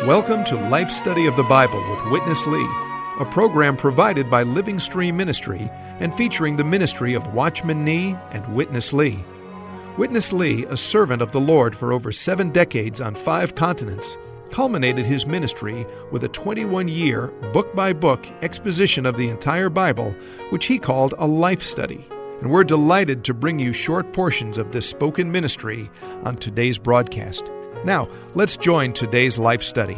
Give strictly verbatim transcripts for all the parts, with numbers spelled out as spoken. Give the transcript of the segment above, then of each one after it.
Welcome to Life Study of the Bible with Witness Lee, a program provided by Living Stream Ministry and featuring the ministry of Watchman Nee and Witness Lee. Witness Lee, a servant of the Lord for over seven decades on five continents, culminated his ministry with a twenty-one-year, book-by-book exposition of the entire Bible, which he called a life study. And we're delighted to bring you short portions of this spoken ministry on today's broadcast. Now, let's join today's life study.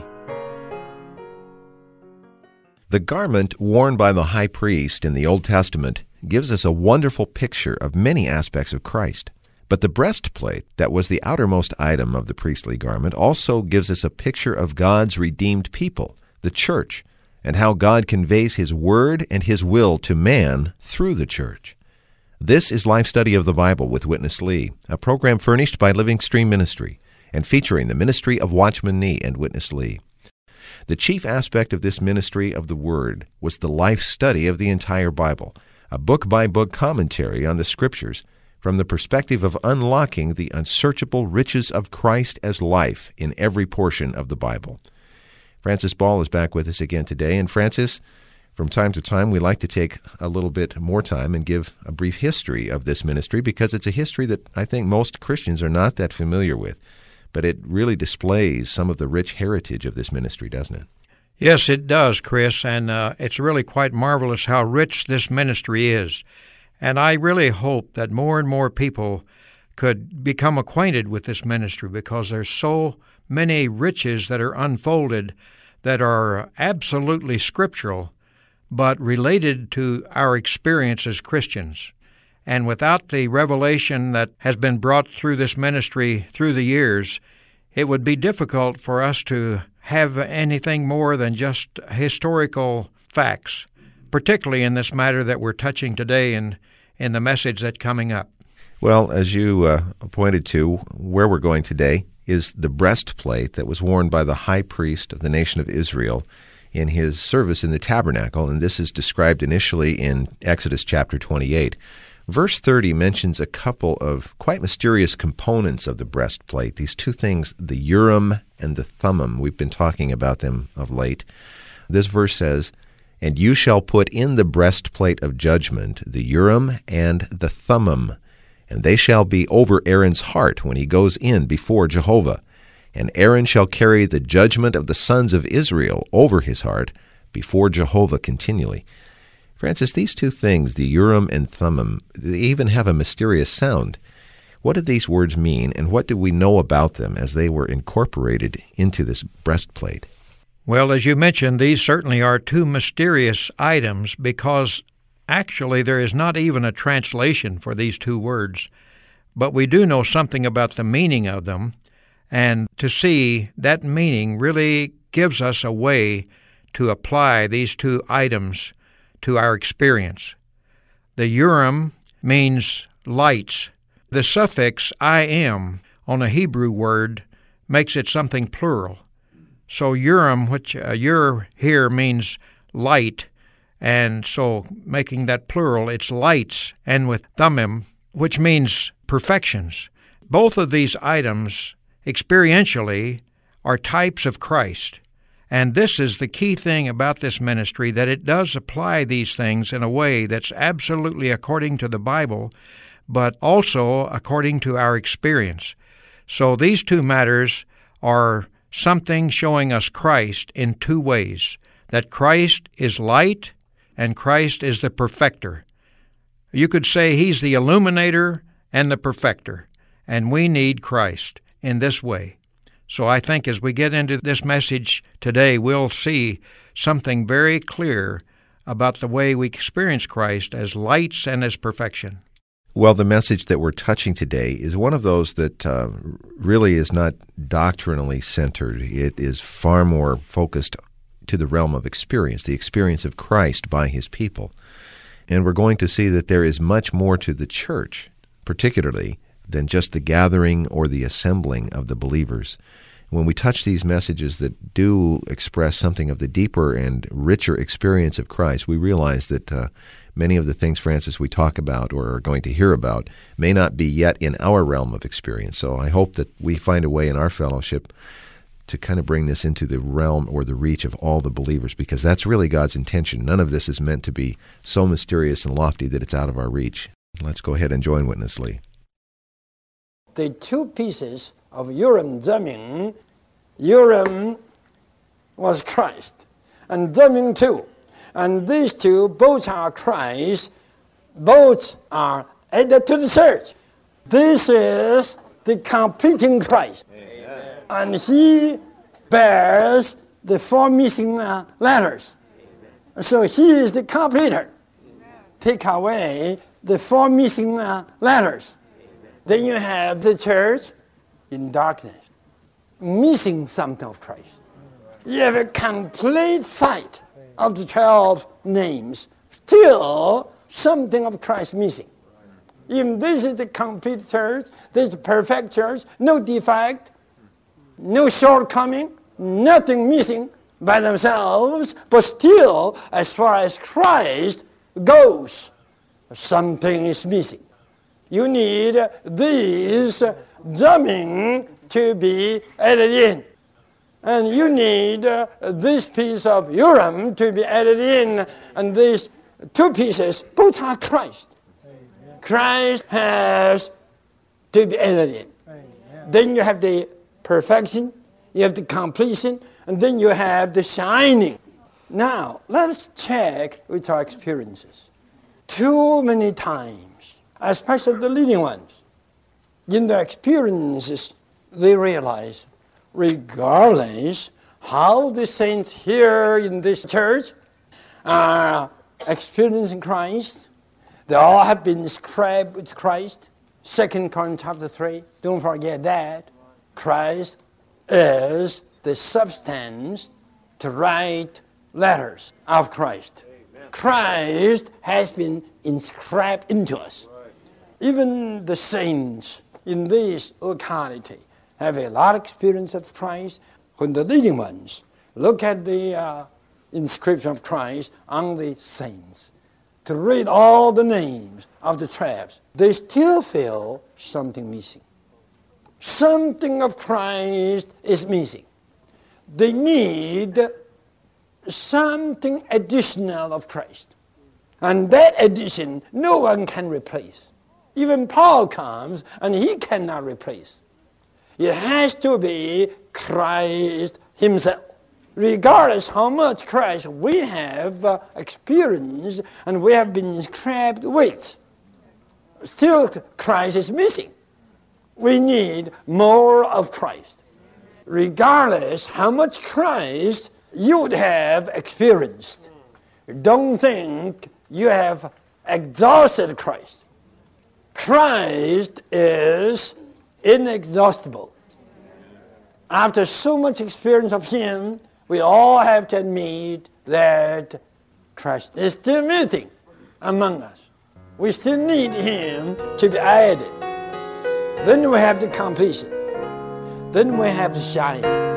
The garment worn by the high priest in the Old Testament gives us a wonderful picture of many aspects of Christ. But the breastplate, that was the outermost item of the priestly garment, also gives us a picture of God's redeemed people, the church, and how God conveys His word and His will to man through the church. This is Life Study of the Bible with Witness Lee, a program furnished by Living Stream Ministry and featuring the ministry of Watchman Nee and Witness Lee. The chief aspect of this ministry of the Word was the life study of the entire Bible, a book-by-book commentary on the Scriptures from the perspective of unlocking the unsearchable riches of Christ as life in every portion of the Bible. Francis Ball is back with us again today, and Francis, from time to time, we like to take a little bit more time and give a brief history of this ministry because it's a history that I think most Christians are not that familiar with. But it really displays some of the rich heritage of this ministry, doesn't it? Yes, it does, Chris, and uh, it's really quite marvelous how rich this ministry is. And I really hope that more and more people could become acquainted with this ministry because there's so many riches that are unfolded that are absolutely scriptural, but related to our experience as Christians. And without the revelation that has been brought through this ministry through the years, it would be difficult for us to have anything more than just historical facts, particularly in this matter that we're touching today and in the message that's coming up. Well, as you uh, pointed to, where we're going today is the breastplate that was worn by the high priest of the nation of Israel in his service in the tabernacle, and this is described initially in Exodus chapter twenty-eight. Verse thirty mentions a couple of quite mysterious components of the breastplate, these two things, the Urim and the Thummim. We've been talking about them of late. This verse says, "And you shall put in the breastplate of judgment the Urim and the Thummim, and they shall be over Aaron's heart when he goes in before Jehovah. And Aaron shall carry the judgment of the sons of Israel over his heart before Jehovah continually." Francis, these two things, the Urim and Thummim, they even have a mysterious sound. What do these words mean, and what do we know about them as they were incorporated into this breastplate? Well, as you mentioned, these certainly are two mysterious items because actually there is not even a translation for these two words. But we do know something about the meaning of them, and to see that meaning really gives us a way to apply these two items to our experience. The Urim means lights. The suffix I am on a Hebrew word makes it something plural. So Urim, which uh, Ur here means light, and so making that plural, it's lights, and with Thummim, which means perfections. Both of these items, experientially, are types of Christ. And this is the key thing about this ministry, that it does apply these things in a way that's absolutely according to the Bible, but also according to our experience. So these two matters are something showing us Christ in two ways, that Christ is light and Christ is the perfecter. You could say He's the illuminator and the perfecter, and we need Christ in this way. So I think as we get into this message today, we'll see something very clear about the way we experience Christ as lights and as perfection. Well, the message that we're touching today is one of those that uh, really is not doctrinally centered. It is far more focused to the realm of experience, the experience of Christ by His people. And we're going to see that there is much more to the church, particularly, than just the gathering or the assembling of the believers. When we touch these messages that do express something of the deeper and richer experience of Christ, we realize that uh, many of the things, Francis, we talk about or are going to hear about may not be yet in our realm of experience. So I hope that we find a way in our fellowship to kind of bring this into the realm or the reach of all the believers, because that's really God's intention. None of this is meant to be so mysterious and lofty that it's out of our reach. Let's go ahead and join Witness Lee. The two pieces of Urim Thummim, Urim was Christ, and Thummim too. And these two, both are Christ, both are added to the church. This is the completing Christ. Amen. And he bears the four missing uh, letters. Amen. So he is the completer. Amen. Take away the four missing uh, letters. Amen. Then you have the church in darkness, missing something of Christ. You have a complete sight of the twelve names, still something of Christ missing. Even this is the complete church, this is the perfect church, no defect, no shortcoming, nothing missing by themselves, but still, as far as Christ goes, something is missing. You need these Thummim to be added in. And you need uh, this piece of Urim to be added in, and these two pieces, both are Christ. Amen. Christ has to be added in. Amen. Then you have the perfection, you have the completion, and then you have the shining. Now, let us check with our experiences. Too many times, especially the leading ones, in their experiences, they realize, regardless how the saints here in this church are experiencing Christ, they all have been inscribed with Christ. Second Corinthians chapter three, don't forget that. Christ is the substance to write letters of Christ. Amen. Christ has been inscribed into us. Right. Even the saints in this locality have a lot of experience of Christ. When the leading ones look at the uh, inscription of Christ on the saints, to read all the names of the tribes, they still feel something missing. Something of Christ is missing. They need something additional of Christ. And that addition, no one can replace. Even Paul comes and he cannot replace. It has to be Christ himself. Regardless how much Christ we have uh, experienced and we have been inscribed with, still Christ is missing. We need more of Christ. Regardless how much Christ you would have experienced, don't think you have exhausted Christ. Christ is inexhaustible. After so much experience of him, we all have to admit that Christ is still missing among us. We still need him to be added. Then we have the completion. Then we have the shining.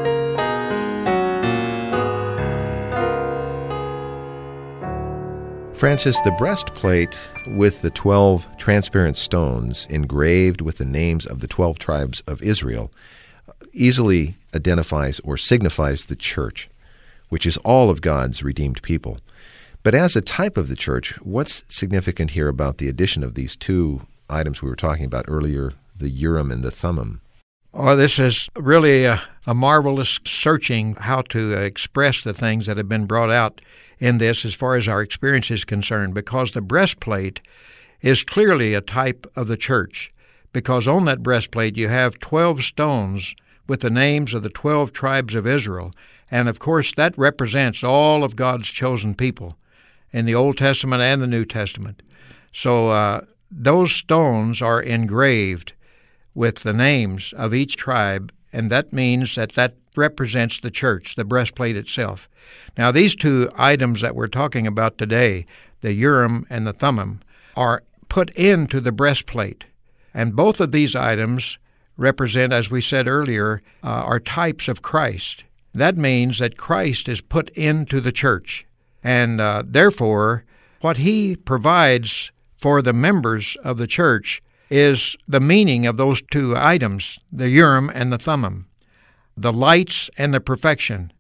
Francis, the breastplate with the twelve transparent stones engraved with the names of the twelve tribes of Israel easily identifies or signifies the church, which is all of God's redeemed people. But as a type of the church, what's significant here about the addition of these two items we were talking about earlier, the Urim and the Thummim? Oh, this is really a, a marvelous searching how to express the things that have been brought out in this as far as our experience is concerned, because the breastplate is clearly a type of the church, because on that breastplate you have twelve stones with the names of the twelve tribes of Israel, and of course that represents all of God's chosen people in the Old Testament and the New Testament. So uh, those stones are engraved with the names of each tribe, and that means that that represents the church, the breastplate itself. Now, these two items that we're talking about today, the Urim and the Thummim, are put into the breastplate. And both of these items represent, as we said earlier, uh, are types of Christ. That means that Christ is put into the church. And uh, therefore, what he provides for the members of the church is the meaning of those two items, the Urim and the Thummim. the lights and the perfection.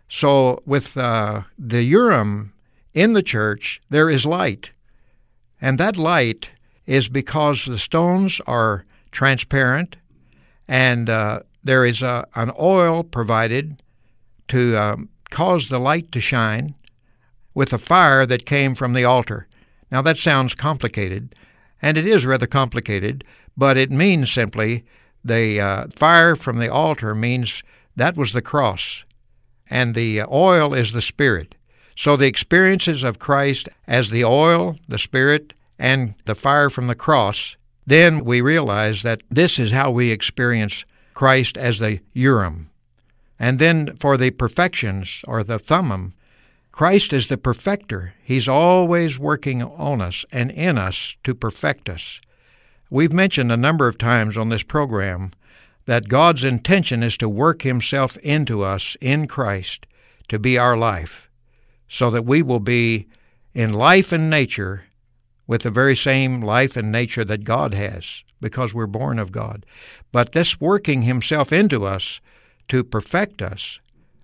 So with uh, the Urim in the church, there is light. And that light is because the stones are transparent, and uh, there is a, an oil provided to um, cause the light to shine with a fire that came from the altar. Now that sounds complicated, and it is rather complicated, but it means simply the uh, fire from the altar means that was the cross, and the oil is the Spirit. So the experiences of Christ as the oil, the Spirit, and the fire from the cross, then we realize that this is how we experience Christ as the Urim. And then for the perfections, or the Thummim, Christ is the perfecter. He's always working on us and in us to perfect us. We've mentioned a number of times on this program that God's intention is to work Himself into us in Christ to be our life, so that we will be in life and nature with the very same life and nature that God has, because we're born of God. But this working Himself into us to perfect us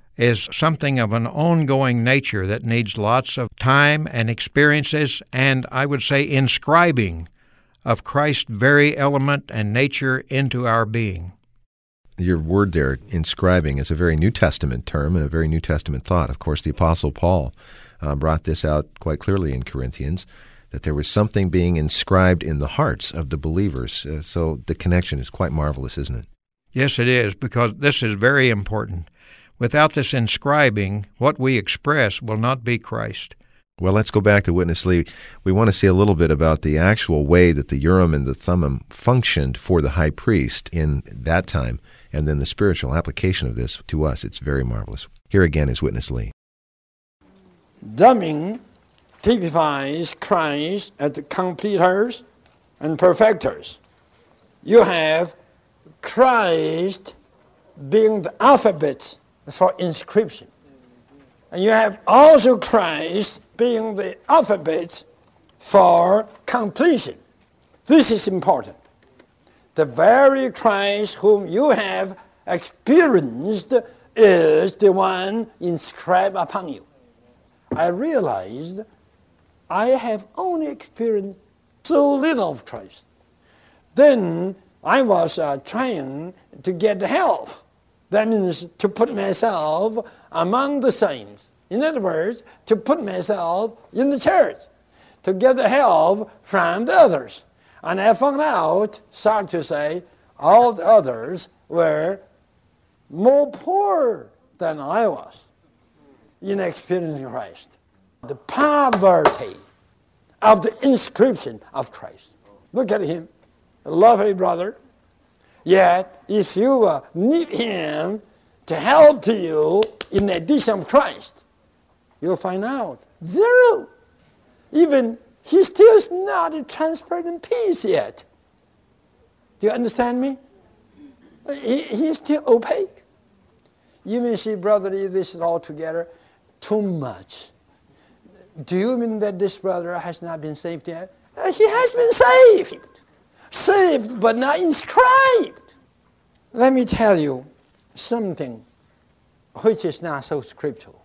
is something of an ongoing nature that needs lots of time and experiences, and I would say inscribing of Christ's very element and nature into our being. Your word there, inscribing, is a very New Testament term and a very New Testament thought. Of course, the Apostle Paul uh, brought this out quite clearly in Corinthians, that there was something being inscribed in the hearts of the believers. Uh, so the connection is quite marvelous, isn't it? Yes, it is, because this is very important. Without this inscribing, what we express will not be Christ. Well, let's go back to Witness Lee. We want to see a little bit about the actual way that the Urim and the Thummim functioned for the high priest in that time, and then the spiritual application of this to us. It's very marvelous. Here again is Witness Lee. Thummim typifies Christ as the completers and perfecters. You have Christ being the alphabet for inscription. And you have also Christ being the alphabet for completion. This is important. The very Christ whom you have experienced is the one inscribed upon you. I realized I have only experienced so little of Christ. Then I was uh, trying to get help. That means to put myself among the saints. In other words, to put myself in the church, to get the help from the others. And I found out, sorry to say, all the others were more poor than I was in experiencing Christ. The poverty of the inscription of Christ. Look at him, a lovely brother. Yet, if you uh, need him to help you in the addition of Christ, you'll find out zero. Even he still is not a transparent piece yet. Do you understand me? He, he's still opaque. You may see, brother, this is all together too much. Do you mean that this brother has not been saved yet? Uh, he has been saved. Saved, but not inscribed. Let me tell you something which is not so scriptural.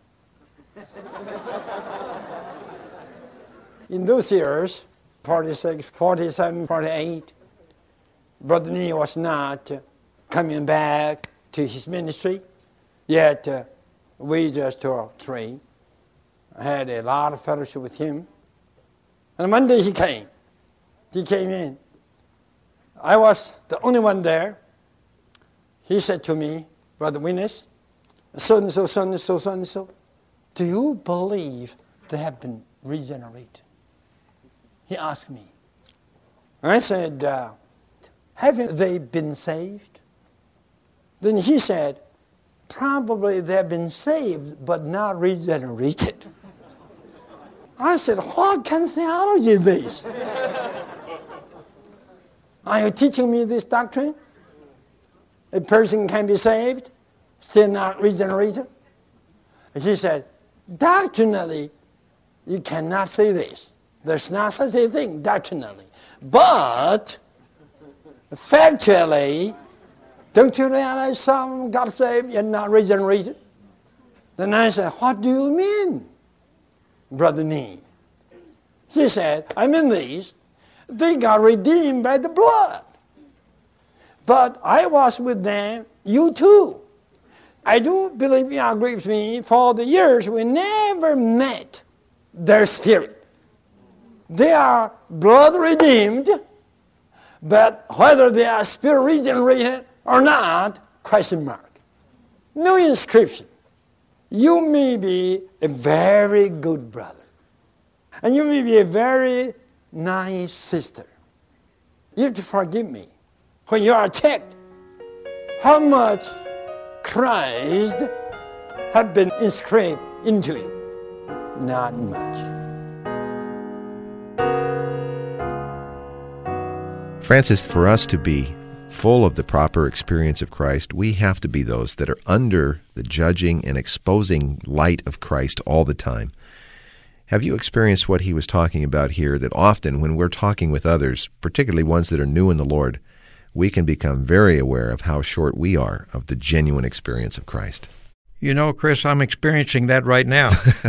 In those years, forty-six, forty-seven, forty-eight, Brother Nee was not coming back to his ministry, yet uh, we just uh, three had a lot of fellowship with him. And one day he came. He came in. I was the only one there. He said to me, Brother Witness, so and so, so and so, so and so, do you believe they have been regenerated? He asked me. And I said, uh, haven't they been saved? Then he said, probably they have been saved, but not regenerated. I said, what kind of theology is this? Are you teaching me this doctrine? A person can be saved, still not regenerated? He said, doctrinally, you cannot say this. There's not such a thing doctrinally. But factually, Don't you realize some got saved yet not regenerated? Then I said, what do you mean, Brother Nee? He said, I mean these. They got redeemed by the blood. But I was with them, you too. I do believe you agree with me, for the years we never met their spirit. They are blood redeemed, but whether they are spirit regenerated or not, question mark. No inscription. You may be a very good brother, and you may be a very nice sister. You have to forgive me. When you are checked, how much Christ have been inscribed into you? Not much. Francis, for us to be full of the proper experience of Christ, we have to be those that are under the judging and exposing light of Christ all the time. Have you experienced what he was talking about here, that often when we're talking with others, particularly ones that are new in the Lord, we can become very aware of how short we are of the genuine experience of Christ? You know, Chris, I'm experiencing that right now.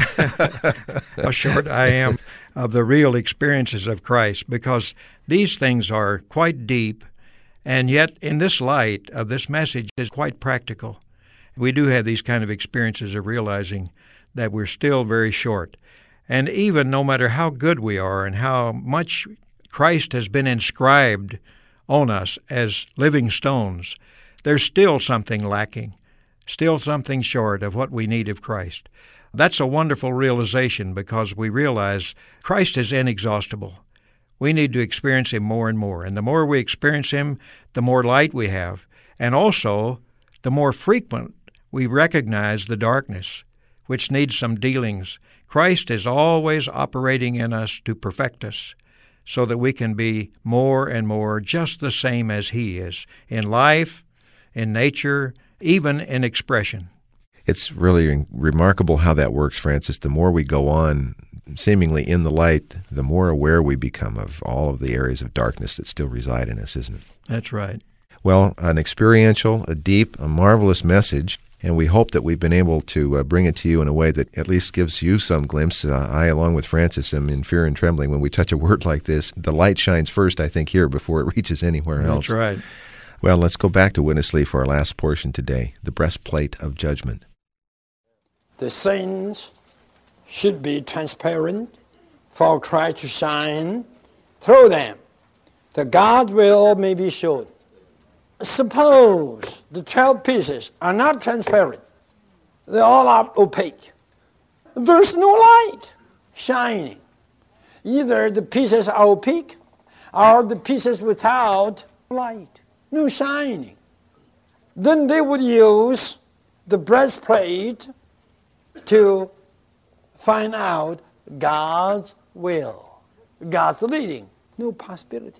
How short I am of the real experiences of Christ, because these things are quite deep, and yet in this light of this message is quite practical. We do have these kind of experiences of realizing that we're still very short. And even no matter how good we are and how much Christ has been inscribed on us as living stones, there's still something lacking, still something short of what we need of Christ. That's a wonderful realization, because we realize Christ is inexhaustible. We need to experience Him more and more. And the more we experience Him, the more light we have. And also, the more frequent we recognize the darkness, which needs some dealings. Christ is always operating in us to perfect us, so that we can be more and more just the same as He is, in life, in nature, even in expression. It's really remarkable how that works, Francis. The more we go on seemingly in the light, the more aware we become of all of the areas of darkness that still reside in us, isn't it? That's right. Well, an experiential, a deep, a marvelous message, and we hope that we've been able to uh, bring it to you in a way that at least gives you some glimpse. Uh, I, along with Francis, am in fear and trembling when we touch a word like this. The light shines first, I think, here before it reaches anywhere else. That's right. Well, let's go back to Witness Lee for our last portion today, the breastplate of judgment. The saints should be transparent for Christ to shine through them, that God's will may be shown. Suppose the twelve pieces are not transparent. They all are opaque. There's no light shining. Either the pieces are opaque or the pieces without light, no shining. Then they would use the breastplate to find out God's will, God's leading. No possibility.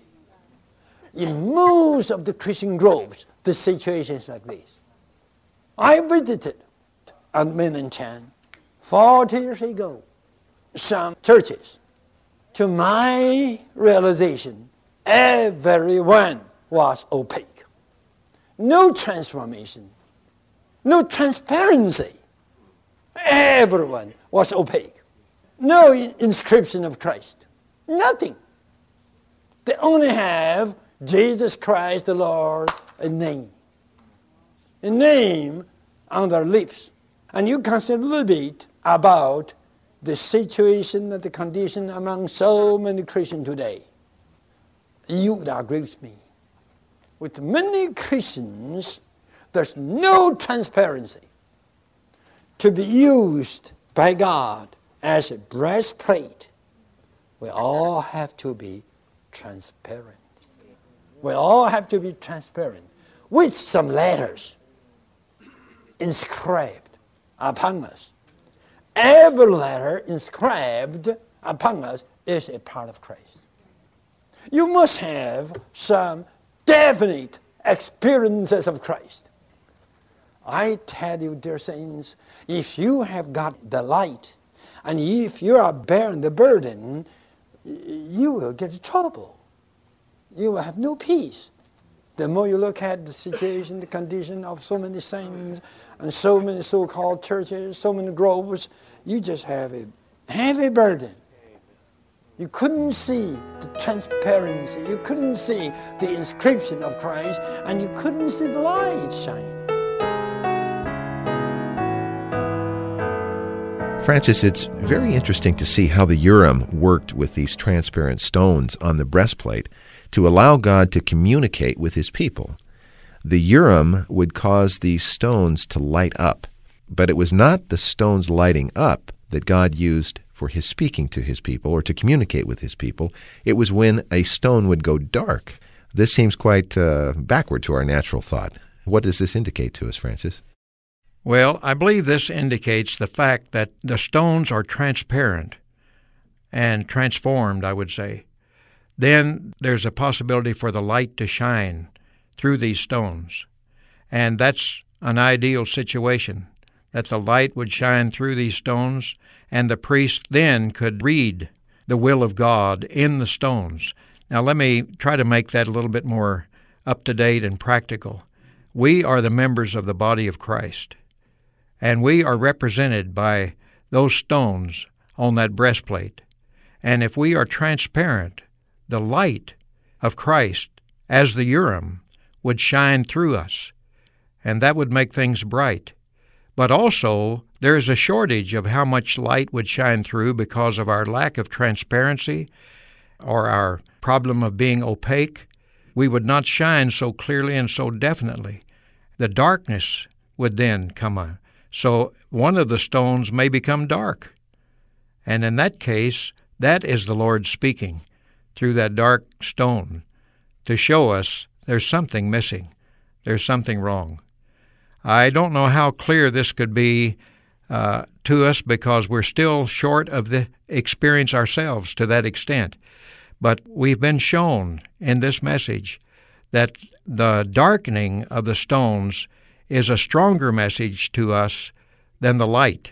In most of the Christian groups, the situation is like this. I visited at Mainland China forty years ago some churches. To my realization, everyone was opaque. No transformation, no transparency. Everyone was opaque. No inscription of Christ. Nothing. They only have Jesus Christ the Lord, a name. A name on their lips. And you consider a little bit about the situation and the condition among so many Christians today. You would agree with me. With many Christians, there's no transparency to be used by God as a breastplate. We all have to be transparent. We all have to be transparent with some letters inscribed upon us. Every letter inscribed upon us is a part of Christ. You must have some definite experiences of Christ. I tell you, dear saints, if you have got the light, and if you are bearing the burden, you will get in trouble. You will have no peace. The more you look at the situation, the condition of so many saints and so many so-called churches, so many groves, you just have a heavy burden. You couldn't see the transparency. You couldn't see the inscription of Christ, and you couldn't see the light shining. Francis, it's very interesting to see how the Urim worked with these transparent stones on the breastplate to allow God to communicate with his people. The Urim would cause these stones to light up, but it was not the stones lighting up that God used for his speaking to his people or to communicate with his people. It was when a stone would go dark. This seems quite uh, backward to our natural thought. What does this indicate to us, Francis? Well, I believe this indicates the fact that the stones are transparent and transformed, I would say. Then there's a possibility for the light to shine through these stones. And that's an ideal situation, that the light would shine through these stones, and the priest then could read the will of God in the stones. Now let me try to make that a little bit more up-to-date and practical. We are the members of the body of Christ, and we are represented by those stones on that breastplate. And if we are transparent, the light of Christ as the Urim would shine through us, and that would make things bright. But also, there is a shortage of how much light would shine through because of our lack of transparency or our problem of being opaque. We would not shine so clearly and so definitely. The darkness would then come on. So one of the stones may become dark. And in that case, that is the Lord speaking through that dark stone to show us there's something missing. There's something wrong. I don't know how clear this could be uh, to us because we're still short of the experience ourselves to that extent. But we've been shown in this message that the darkening of the stones is a stronger message to us than the light,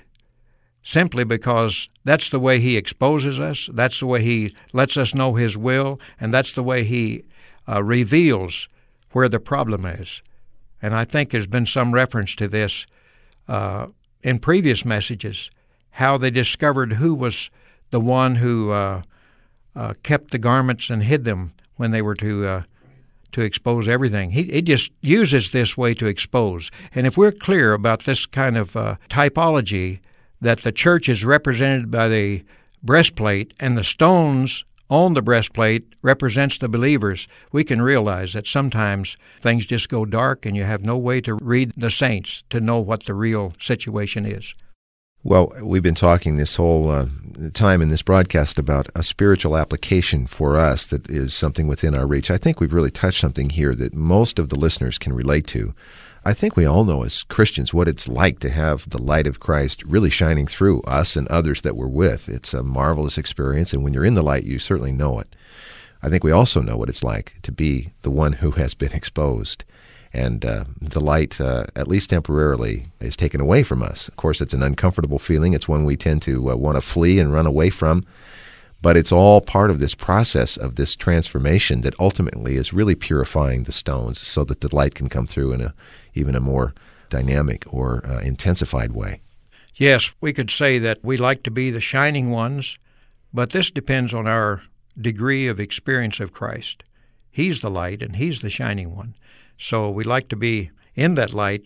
simply because that's the way he exposes us, that's the way he lets us know his will, and that's the way he uh, reveals where the problem is. And I think there's been some reference to this uh, in previous messages, how they discovered who was the one who uh, uh, kept the garments and hid them when they were to uh, to expose everything. He, he just uses this way to expose. And if we're clear about this kind of uh, typology, that the church is represented by the breastplate and the stones on the breastplate represents the believers, we can realize that sometimes things just go dark and you have no way to read the saints to know what the real situation is. Well, we've been talking this whole uh, time in this broadcast about a spiritual application for us that is something within our reach. I think we've really touched something here that most of the listeners can relate to. I think we all know as Christians what it's like to have the light of Christ really shining through us and others that we're with. It's a marvelous experience, and when you're in the light, you certainly know it. I think we also know what it's like to be the one who has been exposed. And uh, the light, uh, at least temporarily, is taken away from us. Of course, it's an uncomfortable feeling. It's one we tend to uh, want to flee and run away from. But it's all part of this process of this transformation that ultimately is really purifying the stones so that the light can come through in a even a more dynamic or uh, intensified way. Yes, we could say that we like to be the shining ones, but this depends on our degree of experience of Christ. He's the light, and he's the shining one. So we like to be in that light,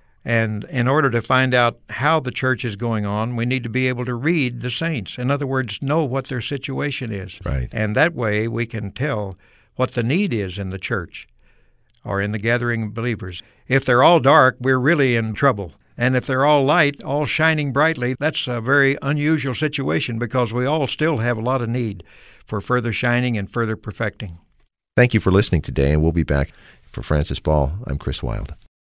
and in order to find out how the church is going on, we need to be able to read the saints. In other words, know what their situation is. Right. And that way we can tell what the need is in the church or in the gathering of believers. If they're all dark, we're really in trouble. And if they're all light, all shining brightly, that's a very unusual situation because we all still have a lot of need for further shining and further perfecting. Thank you for listening today, and we'll be back. For Francis Ball, I'm Chris Wilde.